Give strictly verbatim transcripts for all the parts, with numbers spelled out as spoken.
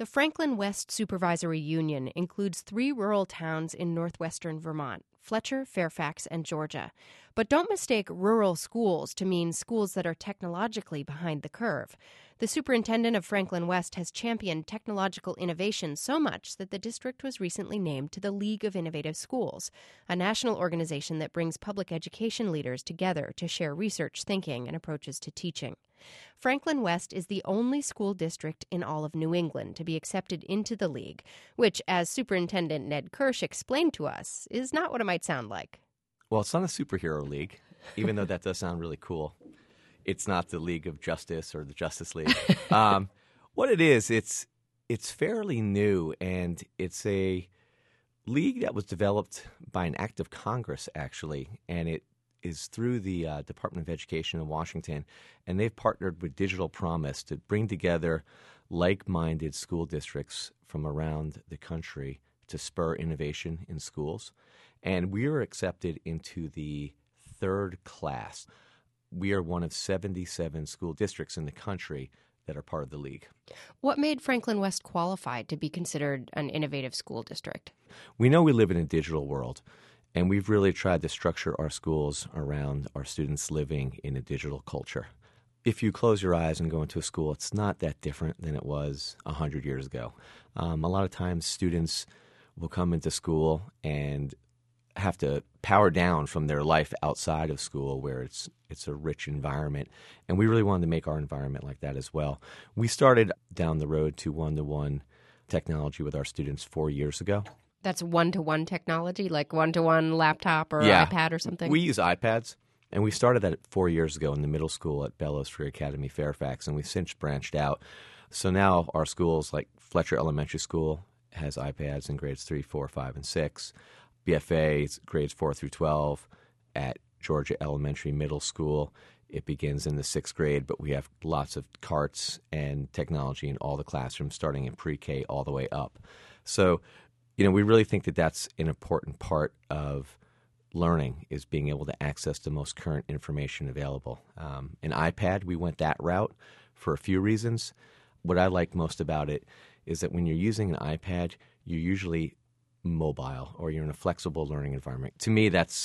The Franklin West Supervisory Union includes three rural towns in northwestern Vermont: Fletcher, Fairfax, and Georgia. But don't mistake rural schools to mean schools that are technologically behind the curve. The superintendent of Franklin West has championed technological innovation so much that the district was recently named to the League of Innovative Schools, a national organization that brings public education leaders together to share research thinking and approaches to teaching. Franklin West is the only school district in all of New England to be accepted into the league, which, as Superintendent Ned Kirsch explained to us, is not what it might sound like. Well, it's not a superhero league, even though that does sound really cool. It's not the League of Justice or the Justice League. um, what it is, it's it's fairly new, and it's a league that was developed by an act of Congress, actually, and it is through the uh, Department of Education in Washington, and they've partnered with Digital Promise to bring together like-minded school districts from around the country to spur innovation in schools. And we are accepted into the third class. We are one of seventy-seven school districts in the country that are part of the league. What made Franklin West qualified to be considered an innovative school district? We know we live in a digital world, and we've really tried to structure our schools around our students living in a digital culture. If you close your eyes and go into a school, it's not that different than it was one hundred years ago. Um, a lot of times students will come into school and have to power down from their life outside of school where it's it's a rich environment. And we really wanted to make our environment like that as well. We started down the road to one-to-one technology with our students four years ago. That's one-to-one technology, like one-to-one laptop or yeah. iPad or something? We use iPads, and we started that four years ago in the middle school at Bellows Free Academy, Fairfax, and we've since branched out. So now our schools, like Fletcher Elementary School, has iPads in grades three, four, five, and six. B F A, grades four through twelve. At Georgia Elementary Middle School, it begins in the sixth grade, but we have lots of carts and technology in all the classrooms, starting in pre-K all the way up. So, you know, we really think that that's an important part of learning, is being able to access the most current information available. Um, an iPad, we went that route for a few reasons. What I like most about it is that when you're using an iPad, you're usually mobile or you're in a flexible learning environment. To me, that's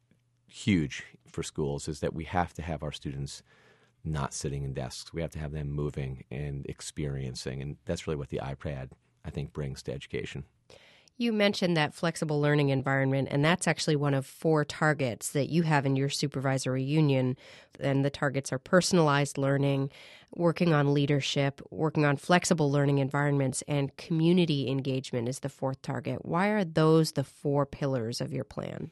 huge for schools, is that we have to have our students not sitting in desks. We have to have them moving and experiencing, and that's really what the iPad, I think, brings to education. You mentioned that flexible learning environment, and that's actually one of four targets that you have in your supervisory union. And the targets are personalized learning, working on leadership, working on flexible learning environments, and community engagement is the fourth target. Why are those the four pillars of your plan?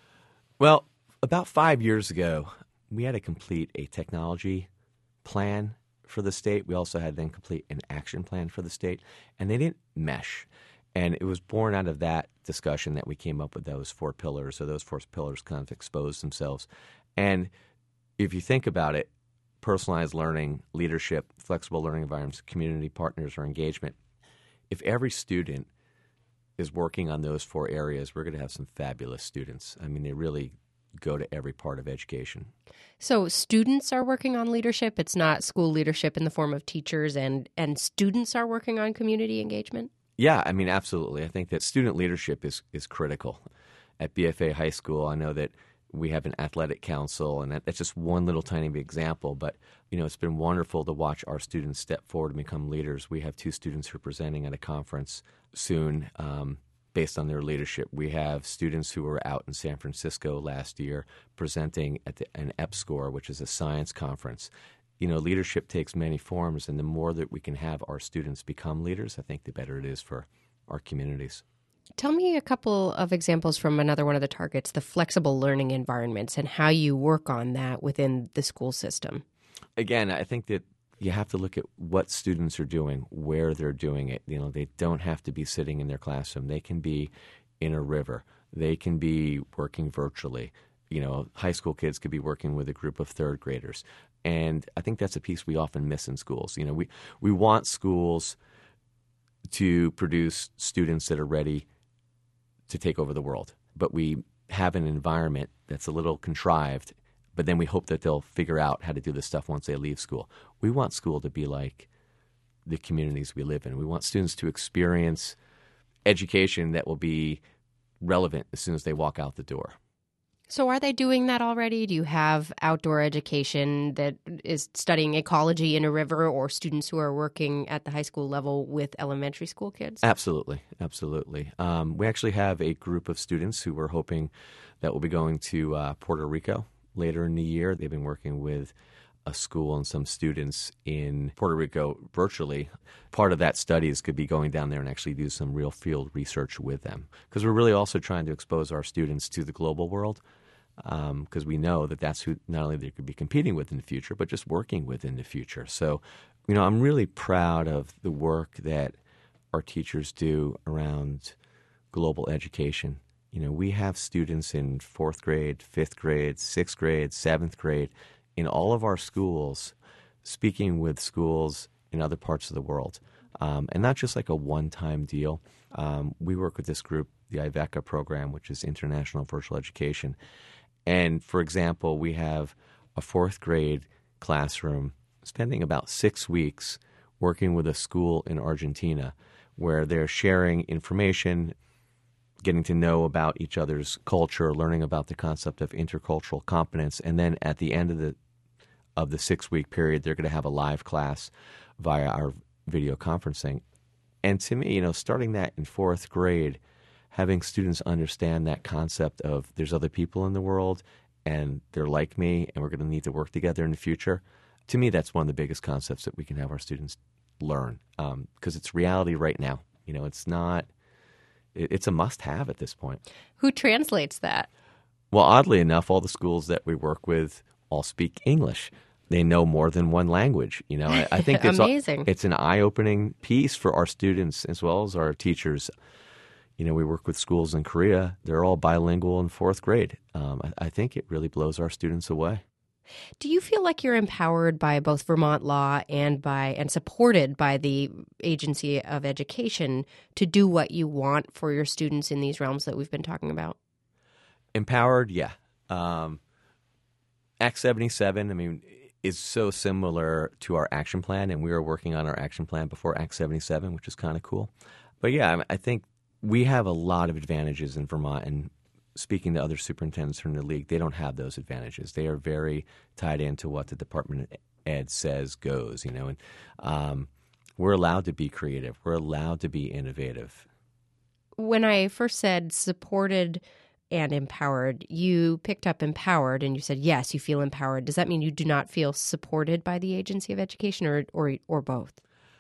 Well, about five years ago, we had to complete a technology plan for the state. We also had to then complete an action plan for the state, and they didn't mesh. And it was born out of that discussion that we came up with those four pillars, so those four pillars kind of exposed themselves. And if you think about it, personalized learning, leadership, flexible learning environments, community partners, or engagement, if every student is working on those four areas, we're going to have some fabulous students. I mean, they really go to every part of education. So students are working on leadership. It's not school leadership in the form of teachers, and, and students are working on community engagement? Yeah, I mean, absolutely. I think that student leadership is, is critical. At B F A High School, I know that we have an athletic council, and that, that's just one little tiny example. But, you know, it's been wonderful to watch our students step forward and become leaders. We have two students who are presenting at a conference soon um, based on their leadership. We have students who were out in San Francisco last year presenting at the, an E P SCORE, which is a science conference. You know, leadership takes many forms, and the more that we can have our students become leaders, I think the better it is for our communities. Tell me a couple of examples from another one of the targets, the flexible learning environments, and how you work on that within the school system. Again, I think that you have to look at what students are doing, where they're doing it. You know, they don't have to be sitting in their classroom. They can be in a river. They can be working virtually. You know, high school kids could be working with a group of third graders. And I think that's a piece we often miss in schools. You know, we, we want schools to produce students that are ready to take over the world. But we have an environment that's a little contrived, but then we hope that they'll figure out how to do this stuff once they leave school. We want school to be like the communities we live in. We want students to experience education that will be relevant as soon as they walk out the door. So are they doing that already? Do you have outdoor education that is studying ecology in a river, or students who are working at the high school level with elementary school kids? Absolutely. Absolutely. Um, we actually have a group of students who we're hoping that will be going to uh, Puerto Rico later in the year. They've been working with a school and some students in Puerto Rico virtually. Part of that study is could be going down there and actually do some real field research with them, because we're really also trying to expose our students to the global world, because um, we know that that's who not only they could be competing with in the future, but just working with in the future. So, you know, I'm really proud of the work that our teachers do around global education. You know, we have students in fourth grade, fifth grade, sixth grade, seventh grade, in all of our schools, speaking with schools in other parts of the world. Um, and not just like a one-time deal. Um, we work with this group, the IVECA program, which is International Virtual Education. And, for example, we have a fourth grade classroom spending about six weeks working with a school in Argentina where they're sharing information, getting to know about each other's culture, learning about the concept of intercultural competence, and then at the end of the of the six-week period, they're going to have a live class via our video conferencing. And to me, you know, starting that in fourth grade, having students understand that concept of there's other people in the world and they're like me and we're going to need to work together in the future, to me, that's one of the biggest concepts that we can have our students learn, because um, it's reality right now. You know, it's not – it's a must-have at this point. Who translates that? Well, oddly enough, all the schools that we work with all speak English. They know more than one language. You know, I, I think it's amazing. A, it's an eye-opening piece for our students as well as our teachers. You know, we work with schools in Korea. They're all bilingual in fourth grade. Um, I, I think it really blows our students away. Do you feel like you're empowered by both Vermont law and by and supported by the Agency of Education to do what you want for your students in these realms that we've been talking about? Empowered, yeah. Um, Act seventy-seven, I mean, is so similar to our action plan, and we were working on our action plan before Act seventy-seven, which is kind of cool. But yeah, I think we have a lot of advantages in Vermont, and speaking to other superintendents from the league, they don't have those advantages. They are very tied into what the Department of Ed says goes, you know, and um, we're allowed to be creative. We're allowed to be innovative. When I first said supported and empowered, you picked up empowered and you said, yes, you feel empowered. Does that mean you do not feel supported by the Agency of Education, or or, or both?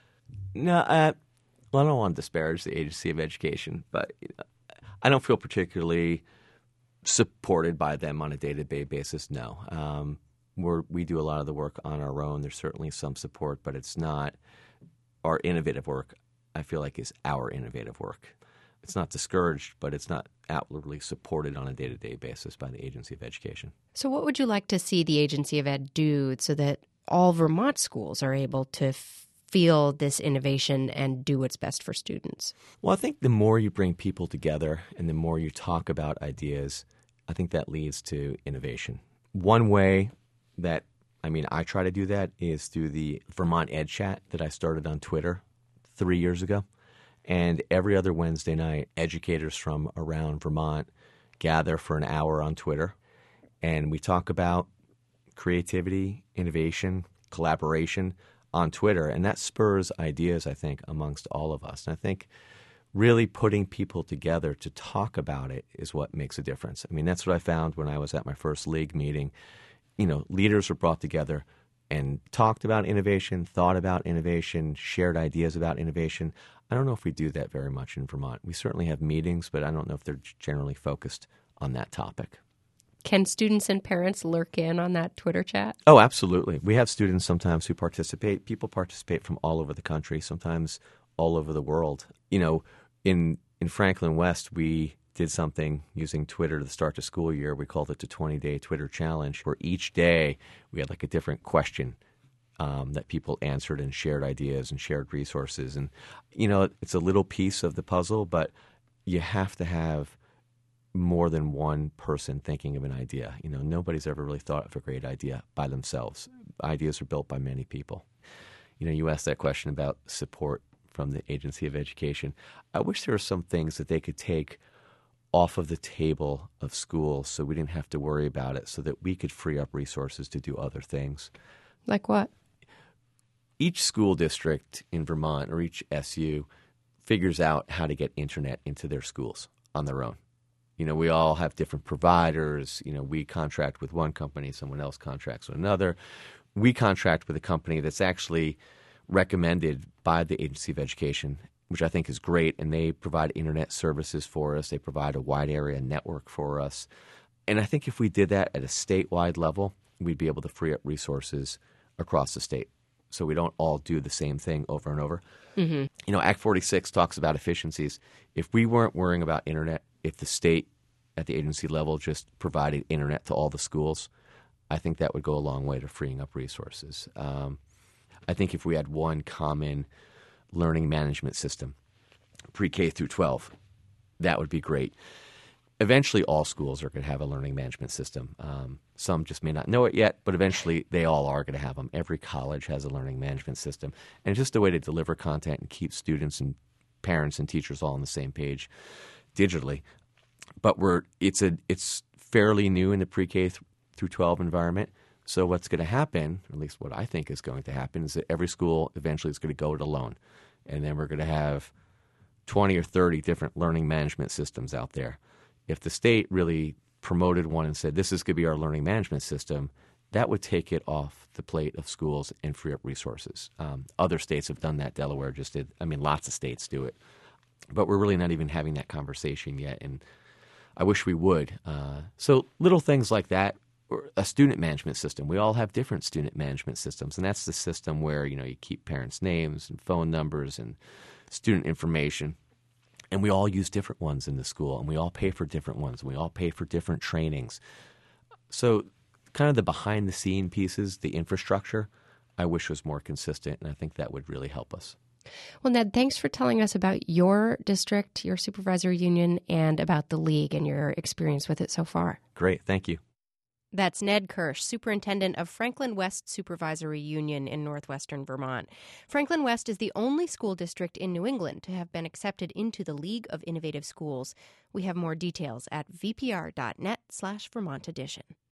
No, uh, well, I don't want to disparage the Agency of Education, but you know, I don't feel particularly supported by them on a day-to-day basis, no. Um, we're, we do a lot of the work on our own. There's certainly some support, but it's not our innovative work, I feel like, is our innovative work. It's not discouraged, but it's not outwardly supported on a day-to-day basis by the Agency of Education. So what would you like to see the Agency of Ed do so that all Vermont schools are able to feel this innovation and do what's best for students? Well, I think the more you bring people together and the more you talk about ideas, I think that leads to innovation. One way that, I mean, I try to do that is through the Vermont Ed Chat that I started on Twitter three years ago. And every other Wednesday night, educators from around Vermont gather for an hour on Twitter, and we talk about creativity, innovation, collaboration on Twitter, and that spurs ideas, I think, amongst all of us. And I think really putting people together to talk about it is what makes a difference. I mean, that's what I found when I was at my first league meeting. You know, leaders were brought together and talked about innovation, thought about innovation, shared ideas about innovation. I don't know if we do that very much in Vermont. We certainly have meetings, but I don't know if they're generally focused on that topic. Can students and parents lurk in on that Twitter chat? Oh, absolutely. We have students sometimes who participate. People participate from all over the country, sometimes all over the world. You know, in in Franklin West, we did something using Twitter to start the school year. We called it the twenty-day Twitter Challenge, where each day we had like a different question um, that people answered and shared ideas and shared resources. And, you know, it's a little piece of the puzzle, but you have to have more than one person thinking of an idea. You know, nobody's ever really thought of a great idea by themselves. Ideas are built by many people. You know, you asked that question about support from the Agency of Education. I wish there were some things that they could take off of the table of schools so we didn't have to worry about it, so that we could free up resources to do other things. Like what? Each school district in Vermont, or each S U, figures out how to get internet into their schools on their own. You know, we all have different providers. You know, we contract with one company, someone else contracts with another. We contract with a company that's actually recommended by the Agency of Education, which I think is great, and they provide internet services for us. They provide a wide area network for us. And I think if we did that at a statewide level, we'd be able to free up resources across the state, so we don't all do the same thing over and over. Mm-hmm. You know, Act forty-six talks about efficiencies. If we weren't worrying about internet, if the state at the agency level just provided internet to all the schools, I think that would go a long way to freeing up resources. Um, I think if we had one common learning management system, pre-K through twelve, that would be great. Eventually, all schools are going to have a learning management system. Um, some just may not know it yet, but eventually they all are going to have them. Every college has a learning management system. And it's just a way to deliver content and keep students and parents and teachers all on the same page digitally. But we're it's a it's fairly new in the pre-K th- through twelve environment. So what's going to happen, or at least what I think is going to happen, is that every school eventually is going to go it alone. And then we're going to have twenty or thirty different learning management systems out there. If the state really promoted one and said, this is going to be our learning management system, that would take it off the plate of schools and free up resources. Um, other states have done that. Delaware just did. I mean, lots of states do it. But we're really not even having that conversation yet, and I wish we would. Uh, so little things like that, or a student management system. We all have different student management systems, and that's the system where, you know, you keep parents' names and phone numbers and student information. And we all use different ones in the school, and we all pay for different ones, and we all pay for different trainings. So kind of the behind-the-scene pieces, the infrastructure, I wish was more consistent, and I think that would really help us. Well, Ned, thanks for telling us about your district, your supervisory union, and about the league and your experience with it so far. Great. Thank you. That's Ned Kirsch, superintendent of Franklin West Supervisory Union in northwestern Vermont. Franklin West is the only school district in New England to have been accepted into the League of Innovative Schools. We have more details at vpr.net slash Vermont edition.